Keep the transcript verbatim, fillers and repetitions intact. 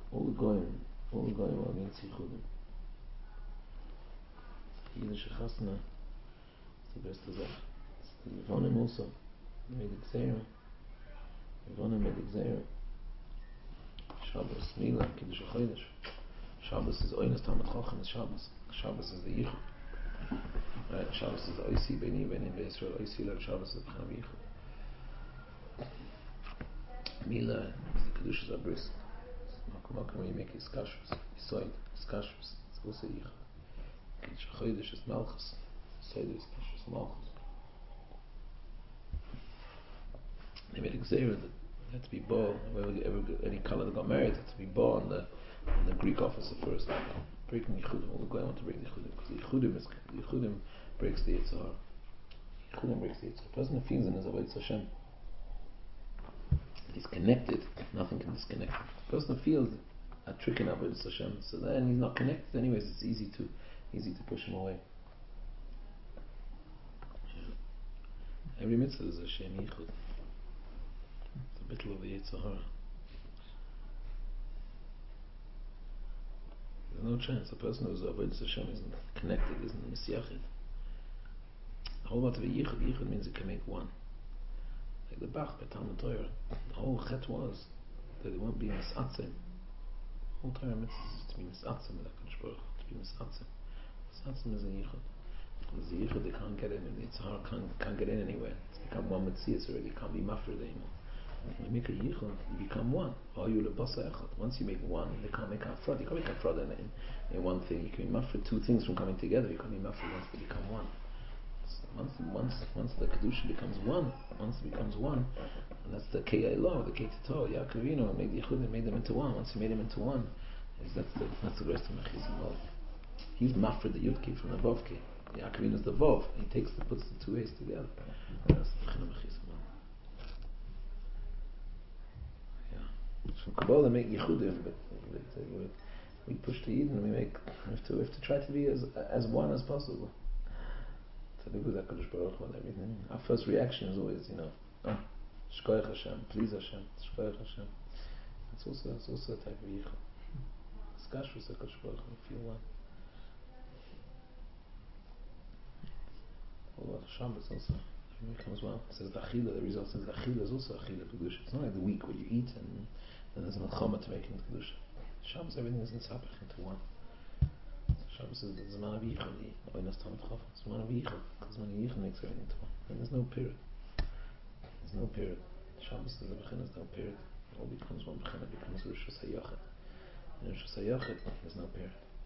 all the goyim, all the goyim are against Yichudim. Yiddish Chasna is the best of that. The Yevonim also made Xera. Yevonim made Xera. Shabbos, Mila, Kiddush HaChodesh. Shabbos is Oynas Talmud Chacham is Shabbos. Shabbos is the Yichud. Right? Shabbos is the Oisi, Beni, Beni, Be'Yisrael, Oisi, Lel Shabbos is the B'chana Yichud. Mila is the Kedushas HaBris. Malkum Malkum, when you make his kashrus, Yisoid, his kashrus, it's also Yichud. Kiddush HaChodesh is Malchus. Yisoid is Kashrus Malchus. They made a Xera that had to be born, whenever ever any color that got married, had to be born on the, on the Greek officer first. Like, breaking Yichudim, all the guy want to break the Yichudim, because the Yichudim, is, the Yichudim breaks the Yitzhar. Yichudim breaks the Yitzhar. The person who feels in his Avodah Hashem, he's connected, nothing can disconnect him. The person who feels a trick in Avodah Hashem, so then he's not connected anyways, it's easy to easy to push him away. Every mitzvah is a Shem Yichud. The battle of the Yitzhar. There's no chance. A person who's Avodah Hashem isn't connected, isn't Misyachid. The whole lot of a Yichud, Yichud means it can make one. Like the Bach by Talmud Torah. The whole chet was that it won't be Misatzim. The whole Torah mitzvah is to be Misatzim with HaKadosh Baruch Hu, to be Misatzim. Misatzim is a Yichud. Because the Yichud, they can't get in, and the Yitzhar can't, can't get in anywhere. It's become one with Tziyas already, it can't be Mafred anymore. When you make a Yichud, you become one. Or you lebasa echad. Once you make one, they can't make a fraud. You can't make a fraud in, in, in one thing. You can be mafred two things from coming together. You can't be mafred once they become one. So once, once, once the kedusha becomes one, once it becomes one, and that's the Kei law, the Kei Tito, Yaakov Avinu made the Yichud and made them into one. Once he made them into one, is that's the that's the rest of Mechizim. He's mafred the Yudki from the Vovki. Yaakov Avinu is the Vov. He takes the puts the two ways together. That's the Mechizim. From Kabbalah make Yichudim, but, but uh, we push the Eden, we make we have to we have to try to be as as one as possible. To live with HaKadosh Baruch Hu and everything. Our first reaction is always, you know, oh, Shkoyach Hashem, please Hashem, Shkoyach Hashem. It's also it's also a type of Yichud. It's Kashrus HaKadosh Baruch Hu, feel one. All about Shabbos also. It comes well. It says the Achila, the result says the Achila is also Achila Kedusha. It's not like the week where you eat and then there's a Melchama to make it into Kedusha. Shabbos, everything is in Tzapach into one. Shabbos is the Zman of Yichud, the Oynas Talmud Chacham. Zman of Yichud, because Zman of Yichud makes everything into one. And there's no period. There's no period. Shabbos is the Bechina, there's no period. It all becomes one Bechina, it becomes Rosh Hashanah. In Rosh Hashanah, there's no period.